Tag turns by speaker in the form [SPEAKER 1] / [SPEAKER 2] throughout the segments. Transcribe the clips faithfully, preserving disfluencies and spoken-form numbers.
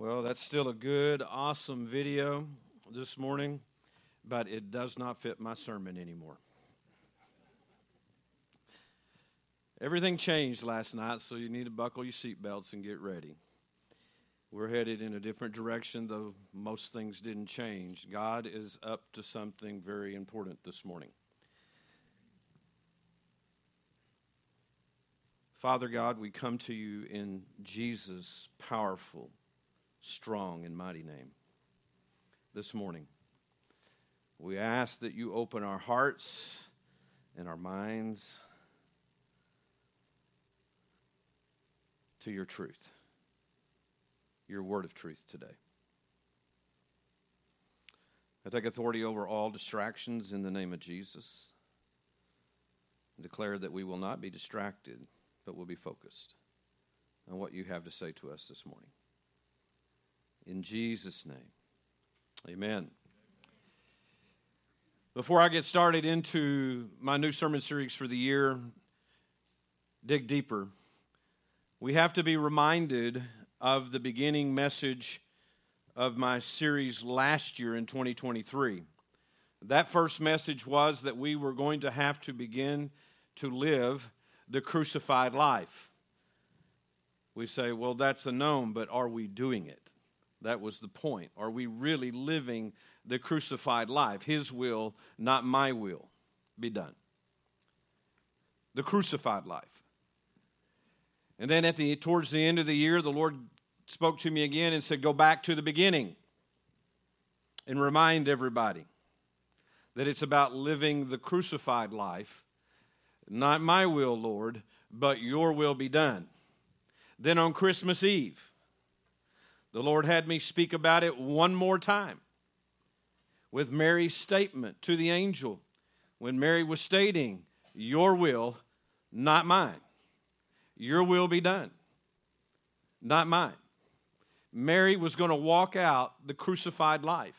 [SPEAKER 1] Well, that's still a good, awesome video this morning, but it does not fit my sermon anymore. Everything changed last night, so you need to buckle your seatbelts and get ready. We're headed in a different direction, though most things didn't change. God is up to something very important this morning. Father God, we come to you in Jesus' powerful, strong, and mighty name this morning. We ask that you open our hearts and our minds to your truth, your word of truth today. I take authority over all distractions in the name of Jesus and declare that we will not be distracted, but will be focused on what you have to say to us this morning. In Jesus' name, amen. Before I get started into my new sermon series for the year, Dig Deeper, we have to be reminded of the beginning message of my series last year in twenty twenty-three. That first message was that we were going to have to begin to live the crucified life. We say, well, that's a known, but are we doing it? That was the point. Are we really living the crucified life? His will, not my will, be done. The crucified life. And then at the towards the end of the year, the Lord spoke to me again and said, go back to the beginning and remind everybody that it's about living the crucified life. Not my will, Lord, but your will be done. Then on Christmas Eve, the Lord had me speak about it one more time with Mary's statement to the angel when Mary was stating, your will, not mine. Your will be done, not mine. Mary was going to walk out the crucified life.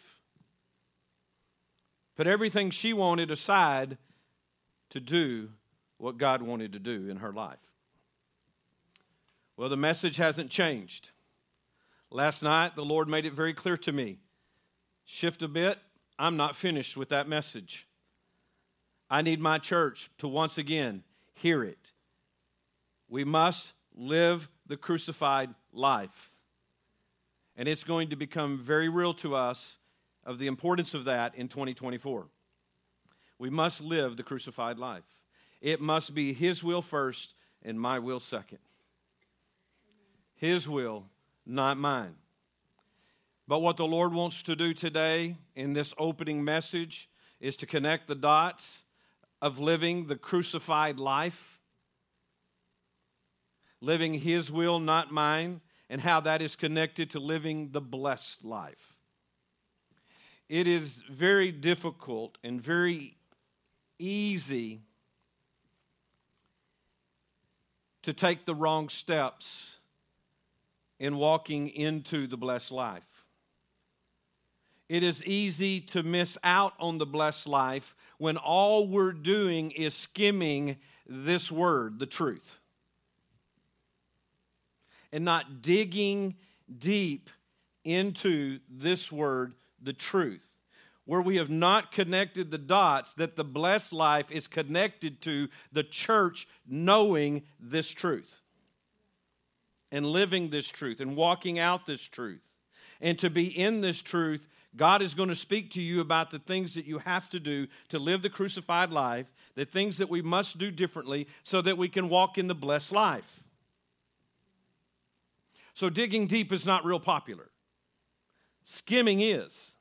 [SPEAKER 1] Put everything she wanted aside to do what God wanted to do in her life. Well, the message hasn't changed. Last night, the Lord made it very clear to me. Shift a bit, I'm not finished with that message. I need my church to once again hear it. We must live the crucified life. And it's going to become very real to us of the importance of that in twenty twenty-four. We must live the crucified life. It must be His will first and my will second. His will, not mine. But what the Lord wants to do today in this opening message is to connect the dots of living the crucified life, living His will, not mine, and how that is connected to living the blessed life. It is very difficult and very easy to take the wrong steps in walking into the blessed life. It is easy to miss out on the blessed life when all we're doing is skimming this word, the truth, and not digging deep into this word, the truth, where we have not connected the dots that the blessed life is connected to the church knowing this truth and living this truth and walking out this truth. And to be in this truth, God is going to speak to you about the things that you have to do to live the crucified life, the things that we must do differently so that we can walk in the blessed life. So digging deep is not real popular. Skimming is.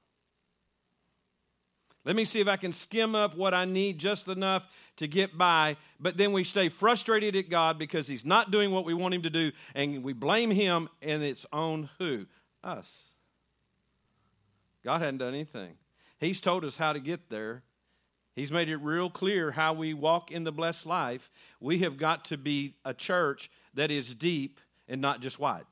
[SPEAKER 1] Let me see if I can skim up what I need just enough to get by, but then we stay frustrated at God because He's not doing what we want Him to do, and we blame Him, and it's on who? Us. God hadn't done anything. He's told us how to get there. He's made it real clear how we walk in the blessed life. We have got to be a church that is deep and not just wide.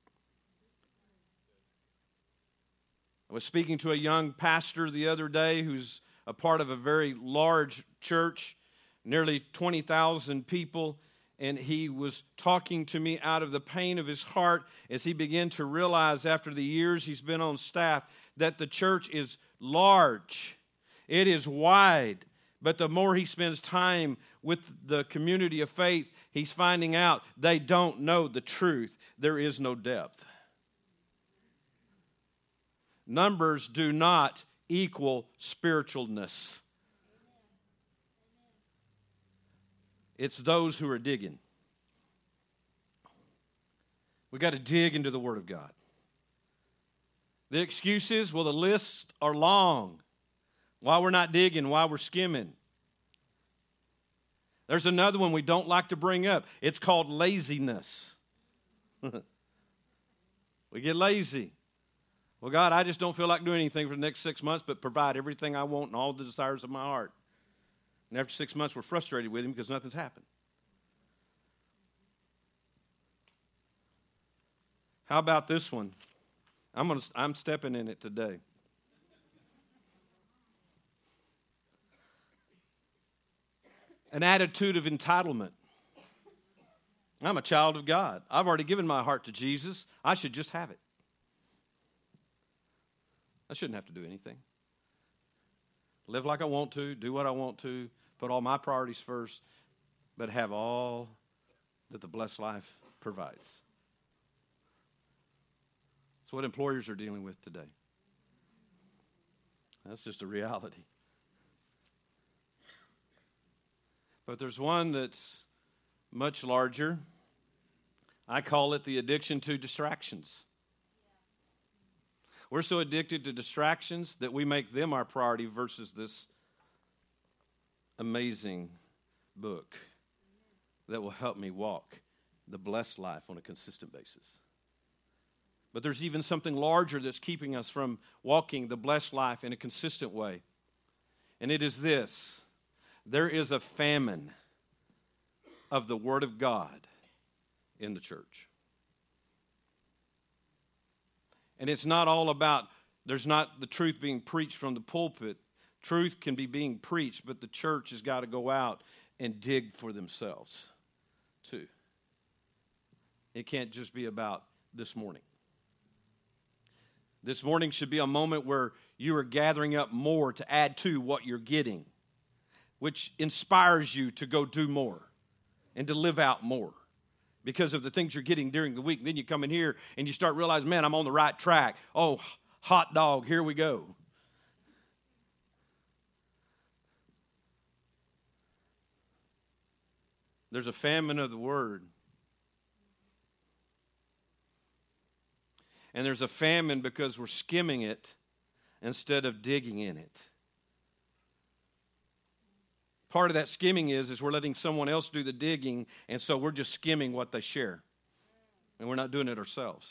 [SPEAKER 1] I was speaking to a young pastor the other day who's a part of a very large church, nearly twenty thousand people, and he was talking to me out of the pain of his heart as he began to realize after the years he's been on staff that the church is large. It is wide. But the more he spends time with the community of faith, he's finding out they don't know the truth. There is no depth. Numbers do not equal spiritualness. It's those who are digging. We've got to dig into the Word of God. The excuses, well, the lists are long. Why we're not digging, why we're skimming. There's another one we don't like to bring up. It's called laziness. We get lazy. Well, God, I just don't feel like doing anything for the next six months but provide everything I want and all the desires of my heart. And after six months, we're frustrated with Him because nothing's happened. How about this one? I'm gonna, I'm stepping in it today. An attitude of entitlement. I'm a child of God. I've already given my heart to Jesus. I should just have it. I shouldn't have to do anything. Live like I want to, do what I want to, put all my priorities first, but have all that the blessed life provides. That's what employers are dealing with today. That's just a reality. But there's one that's much larger. I call it the addiction to distractions. We're so addicted to distractions that we make them our priority versus this amazing book that will help me walk the blessed life on a consistent basis. But there's even something larger that's keeping us from walking the blessed life in a consistent way. And it is this. There is a famine of the Word of God in the church. And it's not all about, there's not the truth being preached from the pulpit. Truth can be being preached, but the church has got to go out and dig for themselves, too. It can't just be about this morning. This morning should be a moment where you are gathering up more to add to what you're getting, which inspires you to go do more and to live out more because of the things you're getting during the week. And then you come in here and you start realizing, man, I'm on the right track. Oh, hot dog, here we go. There's a famine of the Word. And there's a famine because we're skimming it instead of digging in it. Part of that skimming is, is we're letting someone else do the digging, and so we're just skimming what they share. And we're not doing it ourselves.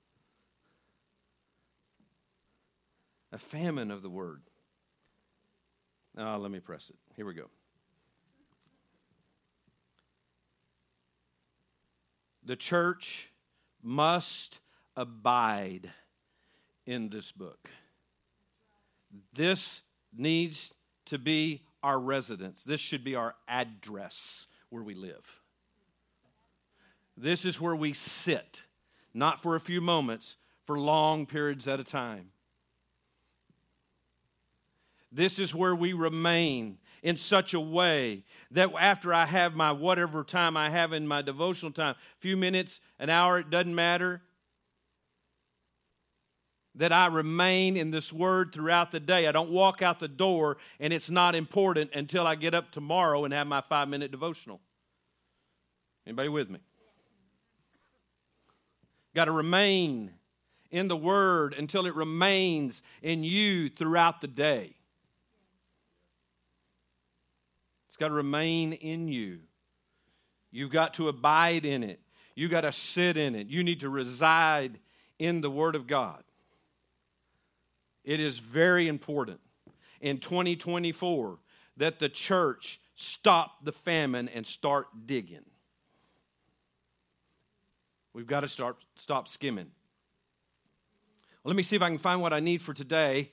[SPEAKER 1] A famine of the Word. Now, let me press it. Here we go. The church must abide in this book. This needs to be our residence. This should be our address where we live. This is where we sit, not for a few moments, for long periods at a time. This is where we remain in such a way that after I have my whatever time I have in my devotional time, a few minutes, an hour, it doesn't matter, that I remain in this Word throughout the day. I don't walk out the door and it's not important until I get up tomorrow and have my five-minute devotional. Anybody with me? Got to remain in the Word until it remains in you throughout the day. It's got to remain in you. You've got to abide in it. You've got to sit in it. You need to reside in the Word of God. It is very important in twenty twenty-four that the church stop the famine and start digging. We've got to start stop skimming. Well, let me see if I can find what I need for today.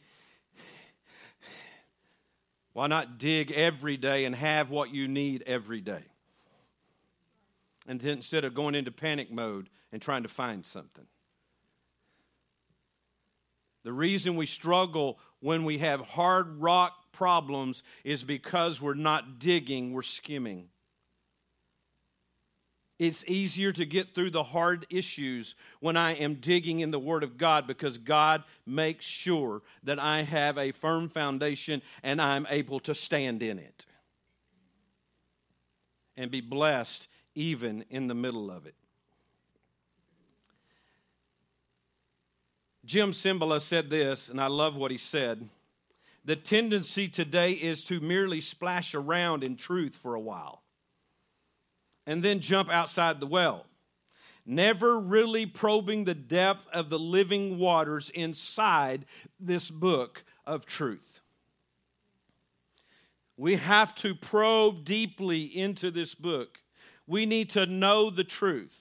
[SPEAKER 1] Why not dig every day and have what you need every day? and then instead of going into panic mode and trying to find something. The reason we struggle when we have hard rock problems is because we're not digging, we're skimming. It's easier to get through the hard issues when I am digging in the Word of God, because God makes sure that I have a firm foundation and I'm able to stand in it and be blessed even in the middle of it. Jim Cymbala said this, and I love what he said. The tendency today is to merely splash around in truth for a while and then jump outside the well, never really probing the depth of the living waters inside this book of truth. We have to probe deeply into this book. We need to know the truth.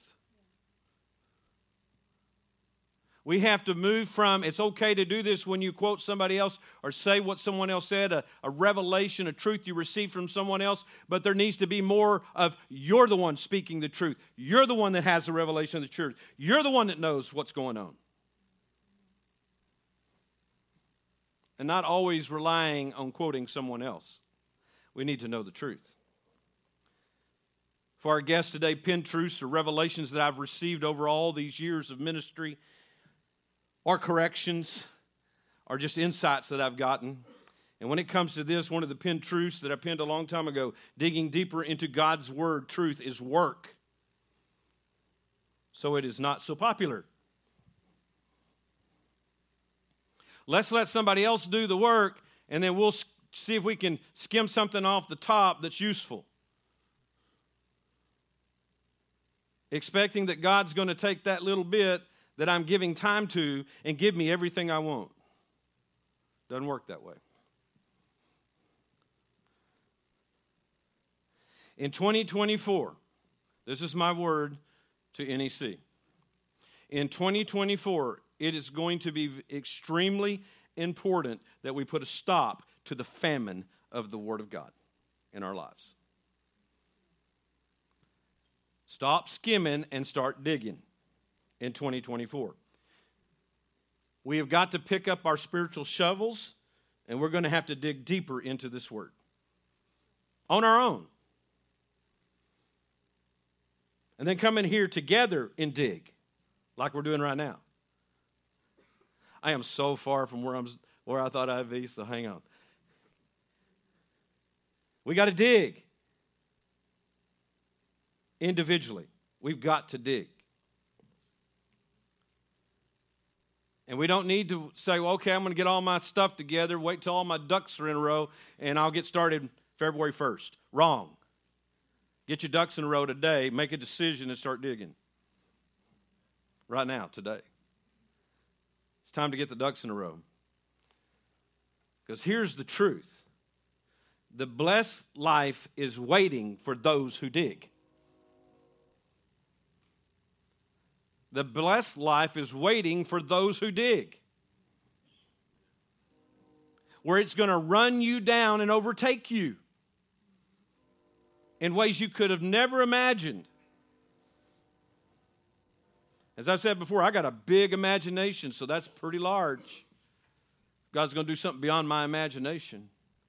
[SPEAKER 1] We have to move from, it's okay to do this when you quote somebody else or say what someone else said, a, a revelation, a truth you received from someone else, but there needs to be more of, you're the one speaking the truth. You're the one that has the revelation of the truth. You're the one that knows what's going on. And not always relying on quoting someone else. We need to know the truth. For our guest today, pin truths or revelations that I've received over all these years of ministry, or corrections, or just insights that I've gotten. And when it comes to this, one of the pinned truths that I pinned a long time ago, digging deeper into God's Word, truth is work. So it is not so popular. Let's let somebody else do the work, and then we'll see if we can skim something off the top that's useful. Expecting that God's going to take that little bit that I'm giving time to and give me everything I want. Doesn't work that way. In twenty twenty-four, this is my word to N E C. In twenty twenty-four, it is going to be extremely important that we put a stop to the famine of the Word of God in our lives. Stop skimming and start digging. In twenty twenty-four. We have got to pick up our spiritual shovels, and we're going to have to dig deeper into this Word. On our own. And then come in here together and dig, like we're doing right now. I am so far from where I'm where I thought I'd be, so hang on. We got to dig. Individually. We've got to dig. And we don't need to say, well, okay, I'm going to get all my stuff together, wait till all my ducks are in a row, and I'll get started February first. Wrong. Get your ducks in a row today, make a decision, and start digging. Right now, today. It's time to get the ducks in a row. Because here's the truth. The blessed life is waiting for those who dig. The blessed life is waiting for those who dig. Where it's going to run you down and overtake you in ways you could have never imagined. As I said before, I got a big imagination, so that's pretty large. God's going to do something beyond my imagination.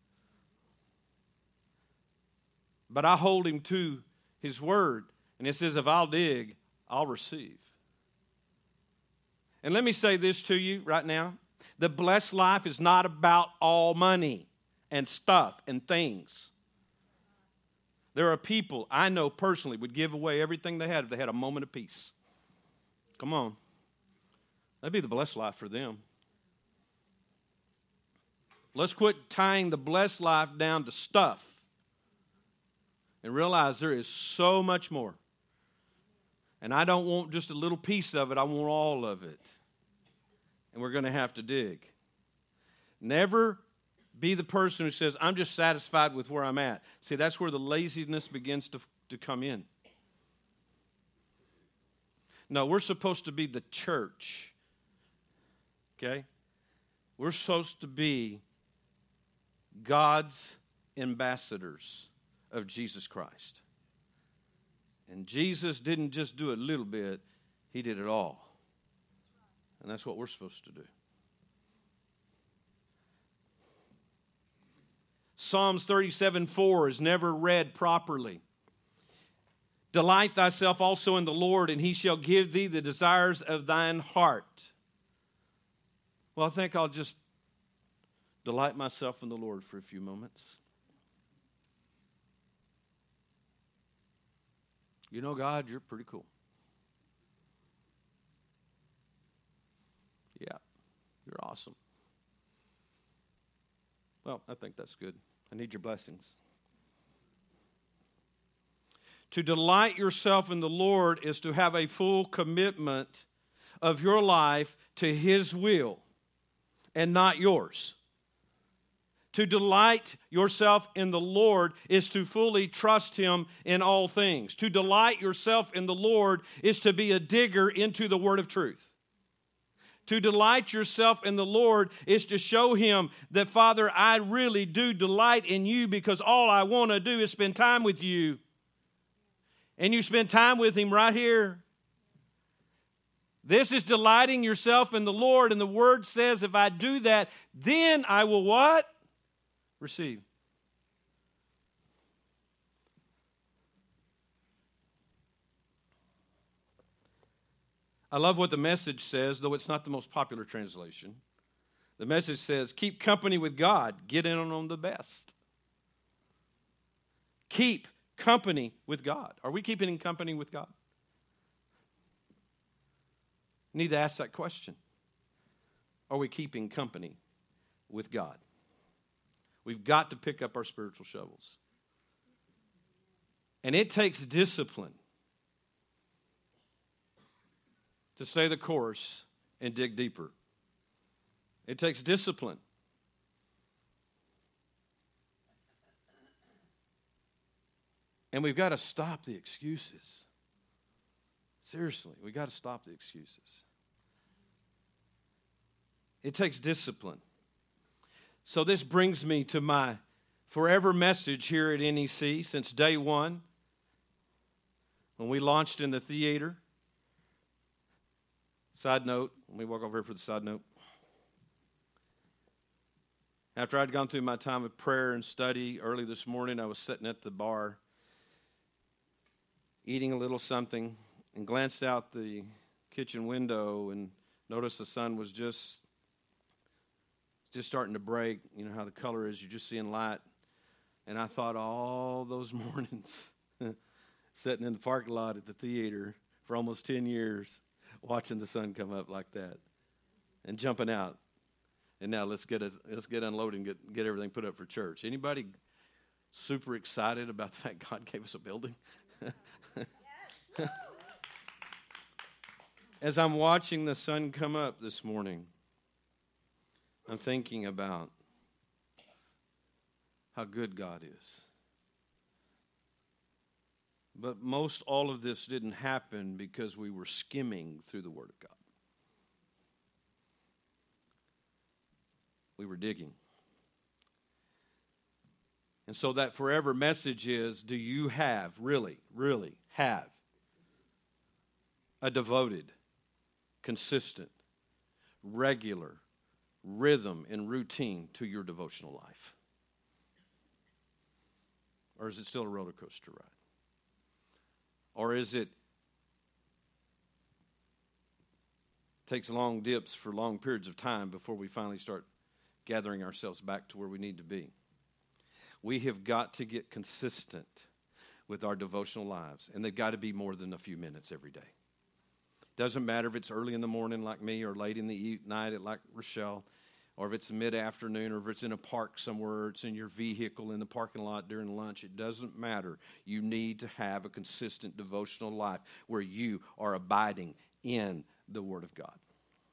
[SPEAKER 1] But I hold Him to His Word, and it says, if I'll dig, I'll receive. And let me say this to you right now. The blessed life is not about all money and stuff and things. There are people I know personally would give away everything they had if they had a moment of peace. Come on. That'd be the blessed life for them. Let's quit tying the blessed life down to stuff and realize there is so much more. And I don't want just a little piece of it. I want all of it. And we're going to have to dig. Never be the person who says, I'm just satisfied with where I'm at. See, that's where the laziness begins to, to come in. No, we're supposed to be the church. Okay? We're supposed to be God's ambassadors of Jesus Christ. And Jesus didn't just do a little bit, he did it all. And that's what we're supposed to do. Psalms thirty-seven four is never read properly. Delight thyself also in the Lord, and he shall give thee the desires of thine heart. Well, I think I'll just delight myself in the Lord for a few moments. You know, God, you're pretty cool. Yeah, you're awesome. Well, I think that's good. I need your blessings. To delight yourself in the Lord is to have a full commitment of your life to His will and not yours. To delight yourself in the Lord is to fully trust Him in all things. To delight yourself in the Lord is to be a digger into the word of truth. To delight yourself in the Lord is to show Him that, Father, I really do delight in you because all I want to do is spend time with you. And you spend time with Him right here. This is delighting yourself in the Lord, and the Word says if I do that, then I will what? Receive. I love what the Message says, though it's not the most popular translation. The Message says, keep company with God. Get in on the best. Keep company with God. Are we keeping in company with God? Need to ask that question. Are we keeping company with God? We've got to pick up our spiritual shovels. And it takes discipline to stay the course and dig deeper. It takes discipline. And we've got to stop the excuses. Seriously, we've got to stop the excuses. It takes discipline. So this brings me to my forever message here at N E C since day one, when we launched in the theater. Side note, let me walk over here for the side note. After I'd gone through my time of prayer and study early this morning, I was sitting at the bar, eating a little something, and glanced out the kitchen window and noticed the sun was just just starting to break. You know how the color is, you're just seeing light. And I thought all those mornings sitting in the parking lot at the theater for almost ten years, watching the sun come up like that and jumping out. And now let's get a, let's get unloaded and get, get everything put up for church. Anybody super excited about the fact God gave us a building? As I'm watching the sun come up this morning, I'm thinking about how good God is. But most all of this didn't happen because we were skimming through the Word of God. We were digging. And so that forever message is, do you have, really, really have a devoted, consistent, regular rhythm and routine to your devotional life? Or is it still a roller coaster ride? Or is it takes long dips for long periods of time before we finally start gathering ourselves back to where we need to be? We have got to get consistent with our devotional lives, and they've got to be more than a few minutes every day. Doesn't matter if it's early in the morning like me or late in the night like Rochelle, or if it's mid-afternoon, or if it's in a park somewhere, or it's in your vehicle in the parking lot during lunch. It doesn't matter. You need to have a consistent devotional life where you are abiding in the Word of God.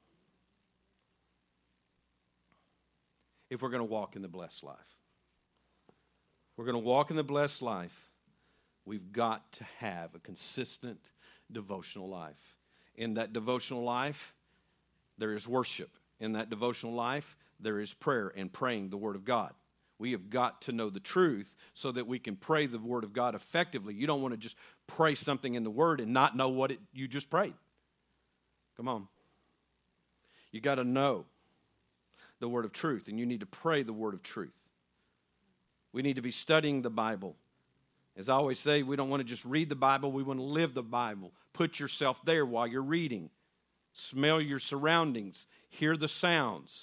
[SPEAKER 1] If we're going to walk in the blessed life. We're going to walk in the blessed life. We've got to have a consistent devotional life. In that devotional life, there is worship. In that devotional life, there is prayer and praying the Word of God. We have got to know the truth so that we can pray the Word of God effectively. You don't want to just pray something in the Word and not know what it, you just prayed. Come on. You got to know the word of truth, and you need to pray the word of truth. We need to be studying the Bible. As I always say, we don't want to just read the Bible, we want to live the Bible. Put yourself there while you're reading. Smell your surroundings. Hear the sounds.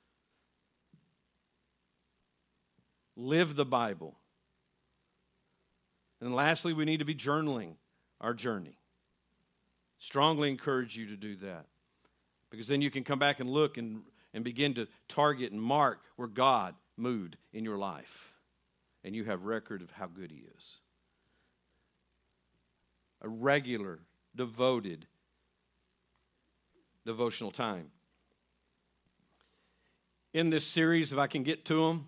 [SPEAKER 1] Live the Bible. And lastly, we need to be journaling our journey. Strongly encourage you to do that. Because then you can come back and look and, and begin to target and mark where God moved in your life. And you have record of how good He is. A regular, devoted, devotional time. In this series, if I can get to them,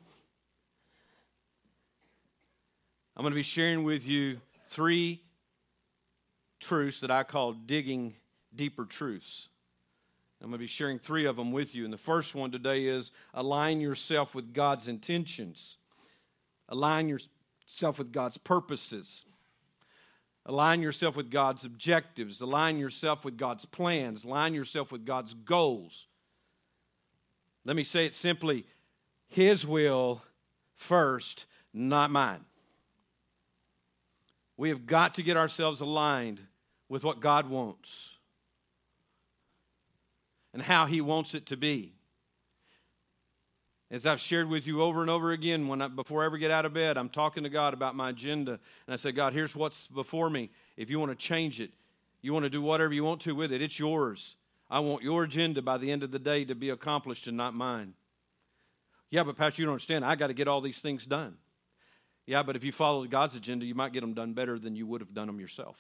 [SPEAKER 1] I'm going to be sharing with you three truths that I call digging deeper truths. I'm going to be sharing three of them with you. And the first one today is align yourself with God's intentions. Align yourself with God's purposes. Align yourself with God's objectives. Align yourself with God's plans. Align yourself with God's goals. Let me say it simply. His will first, not mine. We have got to get ourselves aligned with what God wants and how He wants it to be. As I've shared with you over and over again, when I, before I ever get out of bed, I'm talking to God about my agenda. And I say, God, here's what's before me. If you want to change it, you want to do whatever you want to with it, it's yours. I want your agenda by the end of the day to be accomplished and not mine. Yeah, but Pastor, you don't understand. I got to get all these things done. Yeah, but if you follow God's agenda, you might get them done better than you would have done them yourself.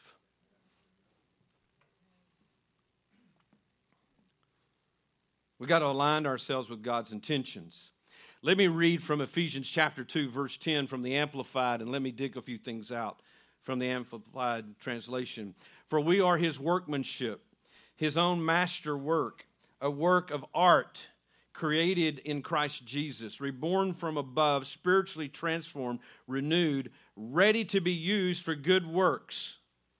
[SPEAKER 1] We've got to align ourselves with God's intentions. Let me read from Ephesians chapter two, verse ten from the Amplified, and let me dig a few things out from the Amplified translation. For we are His workmanship, His own master work, a work of art, created in Christ Jesus, reborn from above, spiritually transformed, renewed, ready to be used for good works.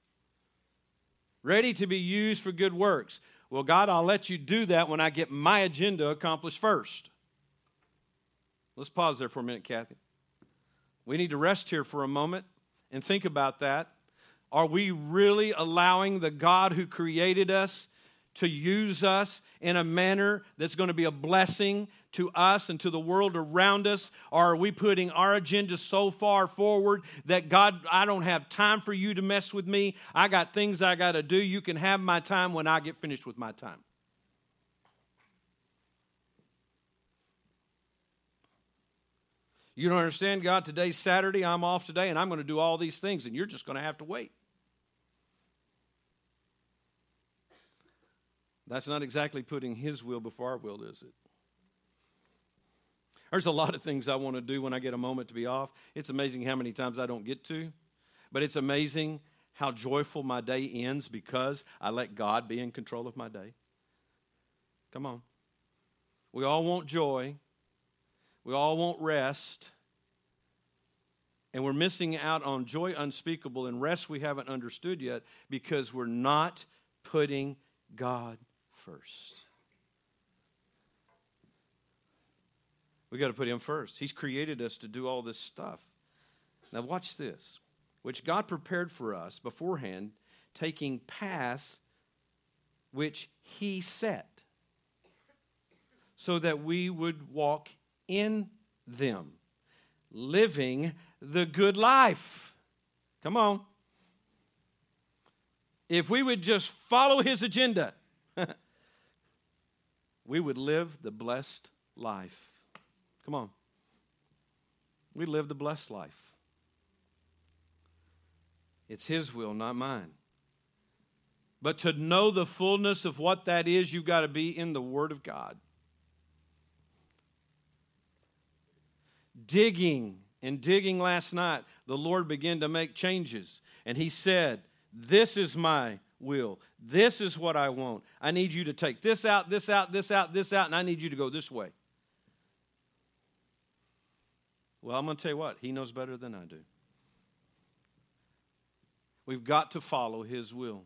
[SPEAKER 1] Ready to be used for good works. Well, God, I'll let you do that when I get my agenda accomplished first. Let's pause there for a minute, Kathy. We need to rest here for a moment and think about that. Are we really allowing the God who created us to use us in a manner that's going to be a blessing to us and to the world around us? Or are we putting our agenda so far forward that, God, I don't have time for you to mess with me. I got things I got to do. You can have my time when I get finished with my time. You don't understand, God, today's Saturday, I'm off today, and I'm going to do all these things, and you're just going to have to wait. That's not exactly putting His will before our will, is it? There's a lot of things I want to do when I get a moment to be off. It's amazing how many times I don't get to. But it's amazing how joyful my day ends because I let God be in control of my day. Come on. We all want joy. We all want rest. And we're missing out on joy unspeakable and rest we haven't understood yet because we're not putting God first. We've got to put Him first. He's created us to do all this stuff. Now watch this. Which God prepared for us beforehand, taking paths which He set, so that we would walk in them, living the good life. Come on. If we would just follow His agenda, we would live the blessed life. Come on. We live the blessed life. It's His will, not mine. But to know the fullness of what that is, you've got to be in the Word of God. Digging and digging last night, the Lord began to make changes. And He said, this is my will. This is what I want. I need you to take this out, this out, this out, this out, and I need you to go this way. Well, I'm going to tell you what, He knows better than I do. We've got to follow His will.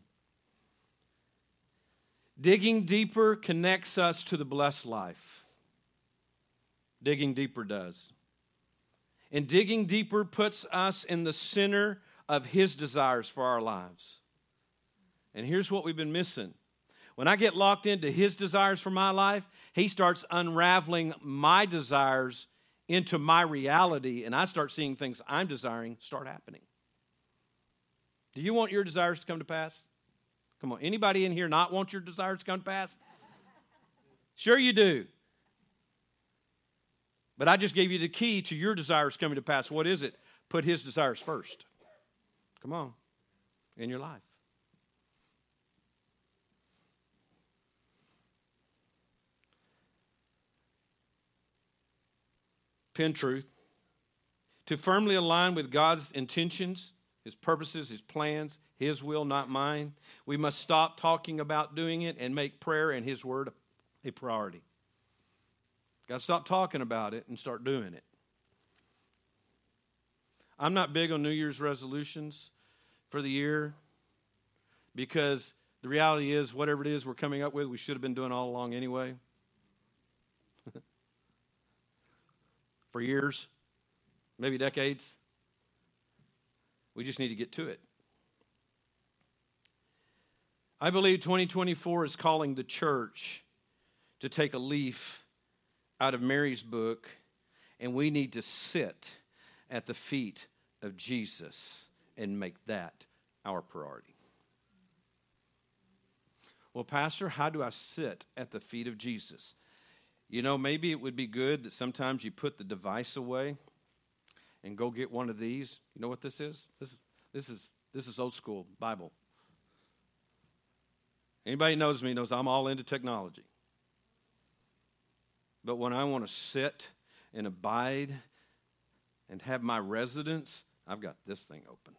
[SPEAKER 1] Digging deeper connects us to the blessed life. Digging deeper does. And digging deeper puts us in the center of His desires for our lives. And here's what we've been missing. When I get locked into His desires for my life, He starts unraveling my desires into my reality, and I start seeing things I'm desiring start happening. Do you want your desires to come to pass? Come on, anybody in here not want your desires to come to pass? Sure you do. But I just gave you the key to your desires coming to pass. What is it? Put His desires first. Come on, in your life. Pin truth. To firmly align with God's intentions, His purposes, His plans, His will, not mine, we must stop talking about doing it and make prayer and His word a priority. Got to stop talking about it and start doing it. I'm not big on New Year's resolutions for the year because the reality is whatever it is we're coming up with, we should have been doing all along anyway. For years, maybe decades. We just need to get to it. I believe twenty twenty-four is calling the church to take a leaf out of Mary's book, and we need to sit at the feet of Jesus and make that our priority. Well, Pastor, how do I sit at the feet of Jesus? You know, maybe it would be good that sometimes you put the device away and go get one of these. You know what this is? This is this is this is old school Bible. Anybody knows me knows I'm all into technology. But when I want to sit and abide and have my residence, I've got this thing open.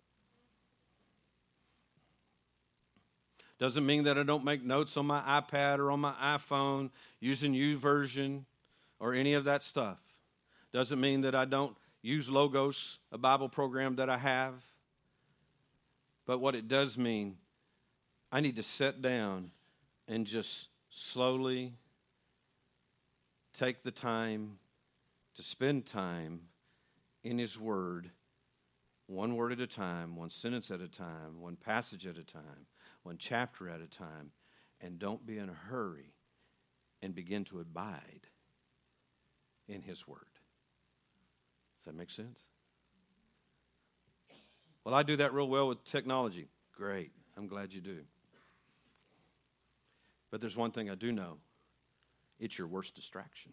[SPEAKER 1] Doesn't mean that I don't make notes on my iPad or on my iPhone using YouVersion or any of that stuff. Doesn't mean that I don't use Logos, a Bible program that I have. But what it does mean, I need to sit down and just slowly take the time to spend time in His Word, one word at a time, one sentence at a time, one passage at a time, one chapter at a time, and don't be in a hurry and begin to abide in His Word. Does that make sense? Well, I do that real well with technology. Great. I'm glad you do. But there's one thing I do know. It's your worst distraction.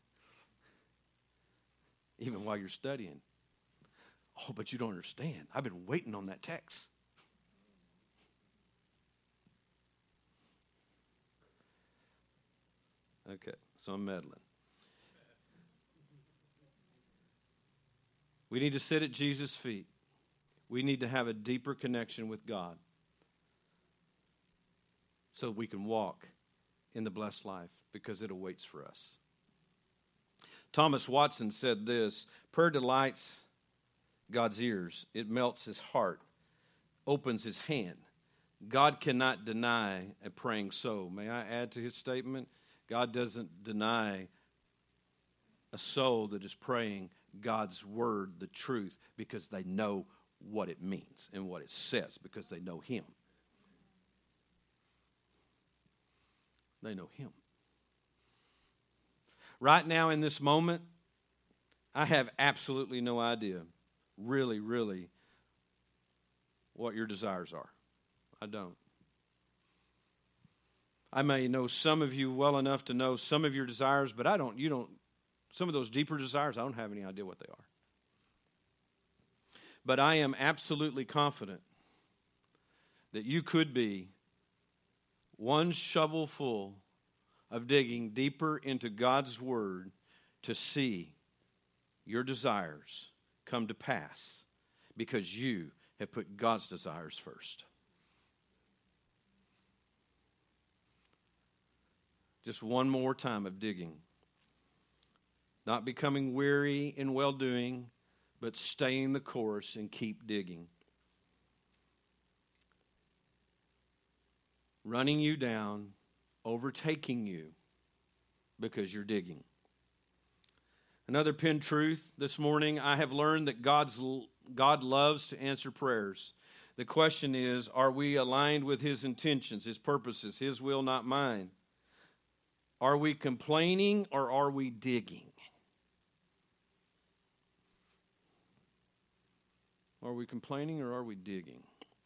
[SPEAKER 1] Even while you're studying. Oh, but you don't understand. I've been waiting on that text. Okay, so I'm meddling. We need to sit at Jesus' feet. We need to have a deeper connection with God so we can walk in the blessed life because it awaits for us. Thomas Watson said this, prayer delights God's ears. It melts His heart, opens His hand. God cannot deny a praying soul. May I add to his statement? God doesn't deny a soul that is praying God's word, the truth, because they know what it means and what it says, because they know Him. They know Him. Right now in this moment, I have absolutely no idea, really, really, what your desires are. I don't. I may know some of you well enough to know some of your desires, but I don't, you don't, some of those deeper desires, I don't have any idea what they are. But I am absolutely confident that you could be one shovel full of digging deeper into God's Word to see your desires come to pass because you have put God's desires first. Just one more time of digging. not becoming weary in well-doing, but staying the course and keep digging. Running you down, overtaking you because you're digging. Another pinned truth this morning, I have learned that God's God loves to answer prayers. The question is, are we aligned with His intentions, His purposes, His will, not mine? Are we complaining or are we digging? Are we complaining or are we digging?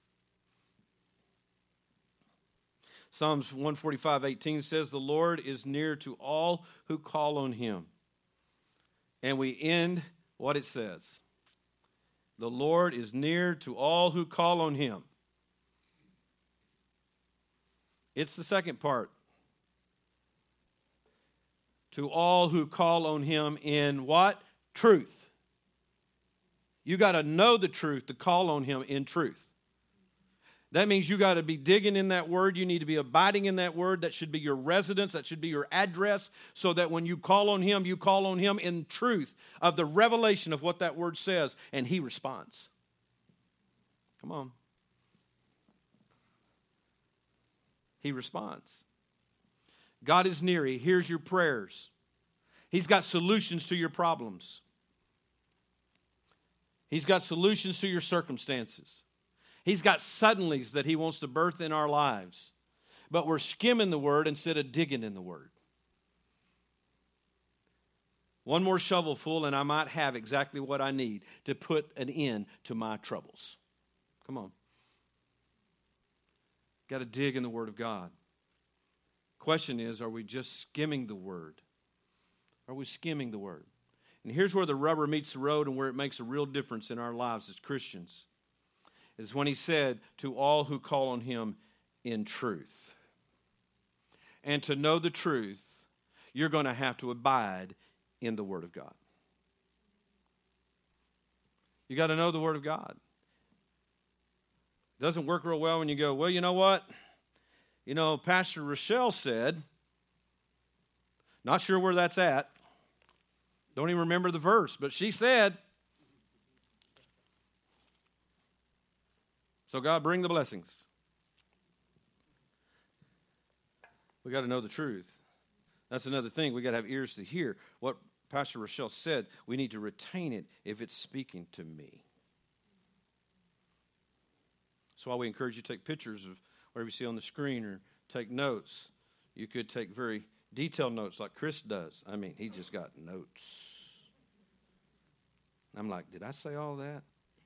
[SPEAKER 1] Psalms one forty-five, eighteen says, the Lord is near to all who call on Him. And we end what it says. The Lord is near to all who call on Him. It's the second part. To all who call on Him in what? Truth. You got to know the truth to call on Him in truth. That means you got to be digging in that word. You need to be abiding in that word. That should be your residence. That should be your address. So that when you call on Him, you call on Him in truth of the revelation of what that word says. And He responds. Come on. He responds. God is near. He hears your prayers. He's got solutions to your problems. He's got solutions to your circumstances. He's got suddenlies that He wants to birth in our lives. But we're skimming the Word instead of digging in the Word. One more shovelful and I might have exactly what I need to put an end to my troubles. Come on. Got to dig in the Word of God. Question is, are we just skimming the Word? Are we skimming the Word? And here's where the rubber meets the road and where it makes a real difference in our lives as Christians. Is when He said, to all who call on Him in truth. And to know the truth, you're going to have to abide in the Word of God. You got to know the Word of God. It doesn't work real well when you go, well, you know what? You know, Pastor Rochelle said, not sure where that's at. Don't even remember the verse, but she said, so God, bring the blessings. We got to know the truth. That's another thing. We got to have ears to hear. What Pastor Rochelle said, we need to retain it if it's speaking to me. That's why we encourage you to take pictures of whatever you see on the screen or take notes. You could take very detailed notes like Chris does. I mean, he just got notes. I'm like, did I say all that?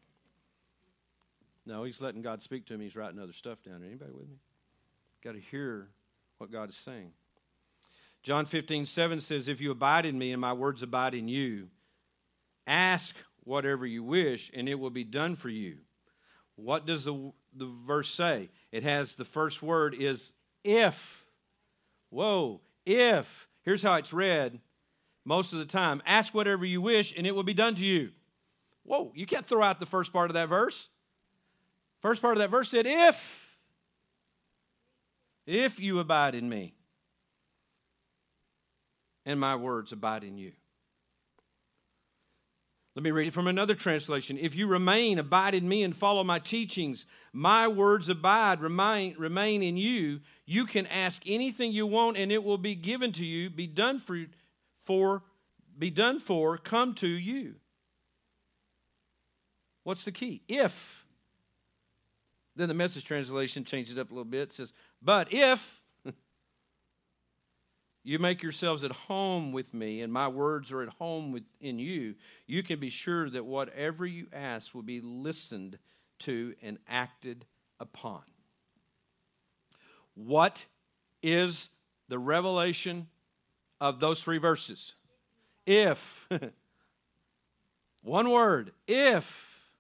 [SPEAKER 1] No, he's letting God speak to him. He's writing other stuff down. Anybody with me? Got to hear what God is saying. John fifteen seven says, if you abide in me and my words abide in you, ask whatever you wish and it will be done for you. What does the, the verse say? It has the first word is if. Whoa, if. Here's how it's read most of the time. Ask whatever you wish and it will be done to you. Whoa, you can't throw out the first part of that verse. First part of that verse said, if. If you abide in me and my words abide in you. Let me read it from another translation. If you remain, abide in me and follow my teachings, my words abide, remain, remain in you, you can ask anything you want and it will be given to you, be done for, for, be done for, come to you. What's the key? If. Then the Message translation changed it up a little bit. It says, but if you make yourselves at home with me and my words are at home within you, you can be sure that whatever you ask will be listened to and acted upon. What is the revelation of those three verses? If. One word. If.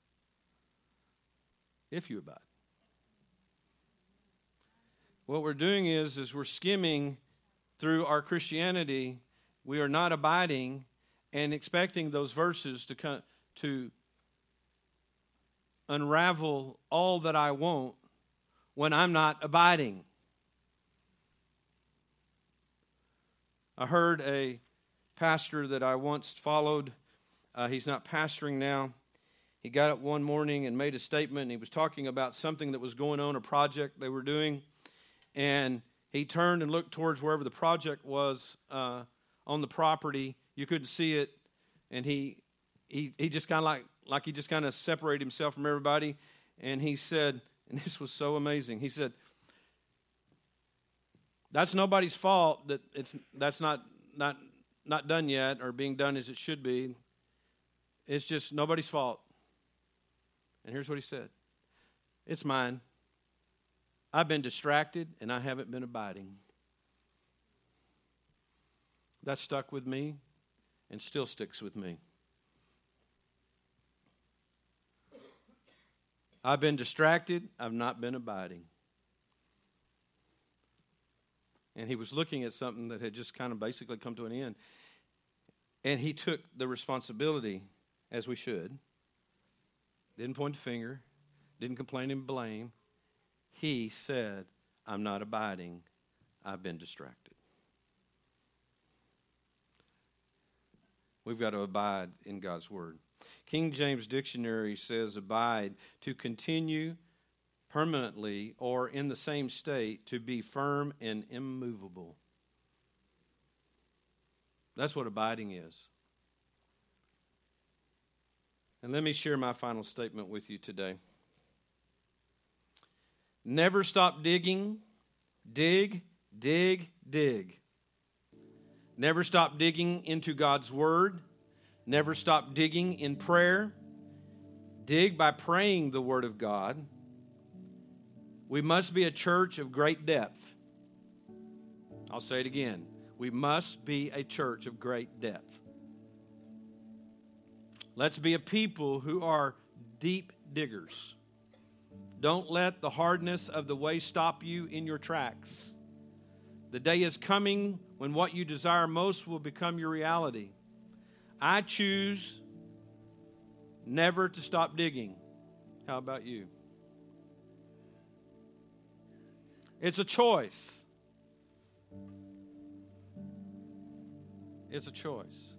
[SPEAKER 1] If you abide. What we're doing is, is we're skimming through our Christianity. We are not abiding and expecting those verses to come, to unravel all that I want when I'm not abiding. I heard a pastor that I once followed. Uh, he's not pastoring now. He got up one morning and made a statement, and he was talking about something that was going on, a project they were doing, and he turned and looked towards wherever the project was uh, on the property. You couldn't see it, and he he he just kind of like like he just kind of separated himself from everybody, and he said, and this was so amazing. He said, "That's nobody's fault that it's that's not not not done yet or being done as it should be. It's just nobody's fault." And here's what he said. "It's mine. I've been distracted and I haven't been abiding." That stuck with me and still sticks with me. I've been distracted. I've not been abiding. And he was looking at something that had just kind of basically come to an end. And he took the responsibility, as we should. Didn't point the finger. Didn't complain and blame. He said, "I'm not abiding. I've been distracted." We've got to abide in God's Word. King James Dictionary says abide, to continue permanently or in the same state, to be firm and immovable. That's what abiding is. And let me share my final statement with you today. Never stop digging. Dig, dig, dig. Never stop digging into God's Word. Never stop digging in prayer. Dig by praying the Word of God. We must be a church of great depth. I'll say it again. We must be a church of great depth. Let's be a people who are deep diggers. Don't let the hardness of the way stop you in your tracks. The day is coming when what you desire most will become your reality. I choose never to stop digging. How about you? It's a choice. It's a choice.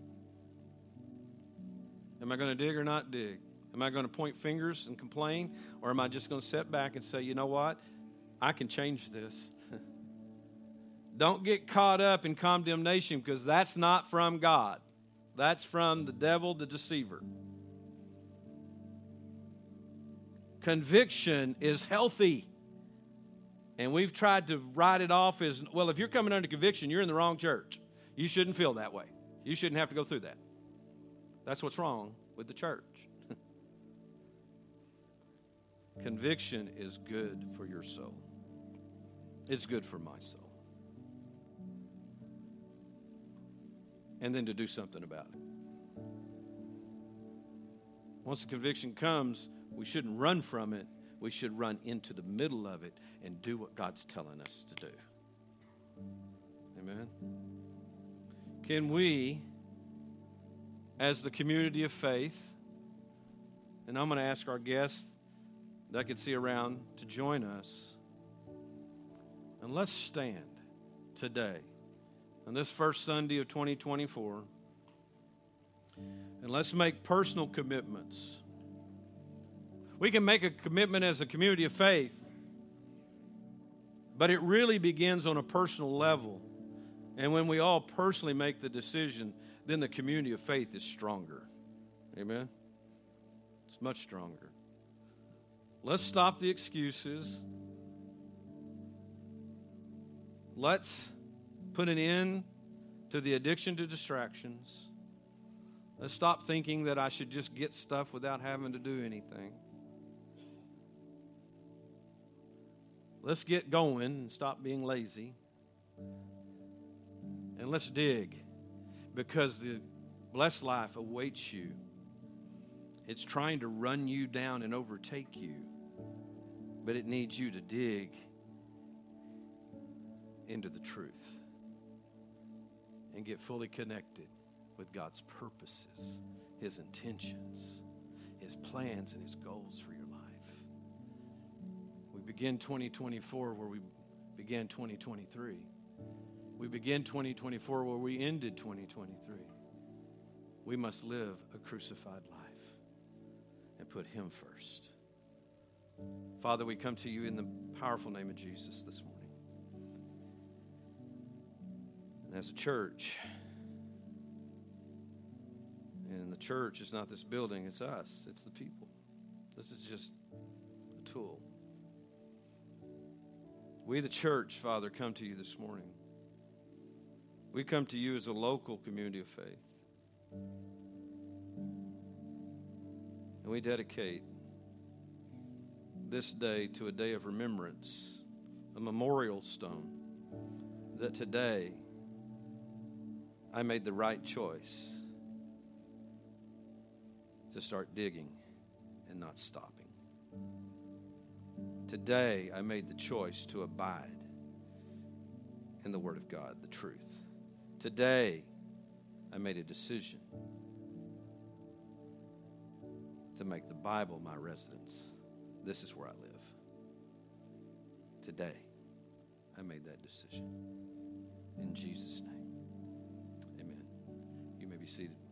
[SPEAKER 1] Am I going to dig or not dig? Am I going to point fingers and complain? Or am I just going to sit back and say, you know what? I can change this. Don't get caught up in condemnation, because that's not from God. That's from the devil, the deceiver. Conviction is healthy. And we've tried to write it off as, well, if you're coming under conviction, you're in the wrong church. You shouldn't feel that way. You shouldn't have to go through that. That's what's wrong with the church. Conviction is good for your soul. It's good for my soul. And then to do something about it. Once the conviction comes, we shouldn't run from it. We should run into the middle of it and do what God's telling us to do. Amen? Can we, as the community of faith, and I'm going to ask our guests that I can see around to join us, and let's stand today on this first Sunday of twenty twenty-four, and let's make personal commitments. We can make a commitment as a community of faith, but it really begins on a personal level. And when we all personally make the decision, then the community of faith is stronger. Amen? It's much stronger. Let's stop the excuses. Let's put an end to the addiction to distractions. Let's stop thinking that I should just get stuff without having to do anything. Let's get going and stop being lazy. And let's dig, because the blessed life awaits you. It's trying to run you down and overtake you, but it needs you to dig into the truth and get fully connected with God's purposes, His intentions, His plans, and His goals for your life. We begin twenty twenty-four where we began twenty twenty-three. We begin twenty twenty-four where we ended twenty twenty-three. We must live a crucified life and put Him first. Father, we come to you in the powerful name of Jesus this morning. And as a church, and the church is not this building, it's us, it's the people. This is just a tool. We, the church, Father, come to you this morning. We come to you as a local community of faith. And we dedicate this day to a day of remembrance, a memorial stone, that today I made the right choice to start digging and not stopping. Today I made the choice to abide in the Word of God, the truth. Today I made a decision to make the Bible my residence. This is where I live. Today I made that decision. In Jesus' name, amen. You may be seated.